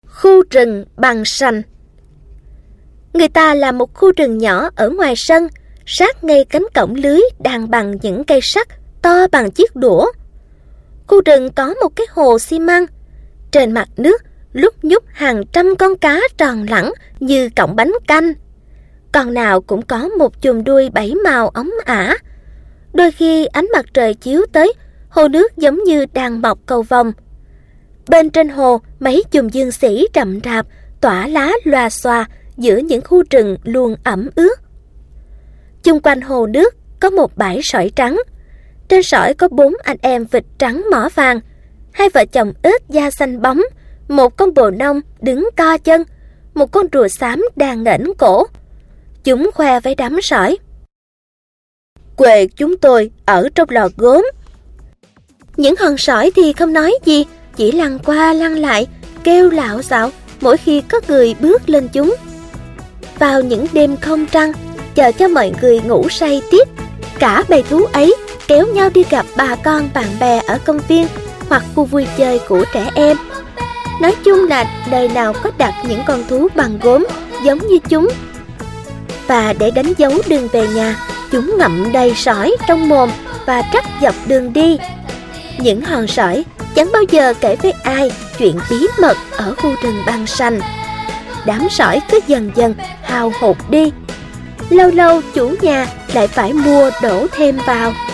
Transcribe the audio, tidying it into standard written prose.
Khu rừng bằng sành. Người ta làm một khu rừng nhỏ ở ngoài sân, sát ngay cánh cổng lưới đan bằng những cây sắt to bằng chiếc đũa. Khu rừng có một cái hồ xi măng. Trên mặt nước lúc nhúc hàng trăm con cá tròn lẳng như cọng bánh canh. Con nào cũng có một chùm đuôi 7 màu óng ả. Đôi khi ánh mặt trời chiếu tới, hồ nước giống như đang mọc cầu vồng. Bên trên hồ, mấy chùm dương xỉ rậm rạp, tỏa lá loà xòa giữa những khu rừng luôn ẩm ướt. Chung quanh hồ nước có một bãi sỏi trắng. Trên sỏi có 4 anh em vịt trắng mỏ vàng, 2 vợ chồng ếch da xanh bóng, một con bồ nông đứng co chân, một con rùa xám đang nghển cổ. Chúng khoe với đám sỏi: "Quê chúng tôi ở trong lò gốm." Những hòn sỏi thì không nói gì, chỉ lăn qua lăn lại, kêu lạo xạo mỗi khi có người bước lên chúng. Vào những đêm không trăng, chờ cho mọi người ngủ say tiếp, cả bầy thú ấy kéo nhau đi gặp bà con bạn bè ở công viên hoặc khu vui chơi của trẻ em. Nói chung là đời nào có đặt những con thú bằng gốm giống như chúng. Và để đánh dấu đường về nhà, chúng ngậm đầy sỏi trong mồm và trắc dọc đường đi. Những hòn sỏi chẳng bao giờ kể với ai chuyện bí mật ở khu rừng băng xanh. Đám sỏi cứ dần dần hao hụt đi. Lâu lâu chủ nhà lại phải mua đổ thêm vào.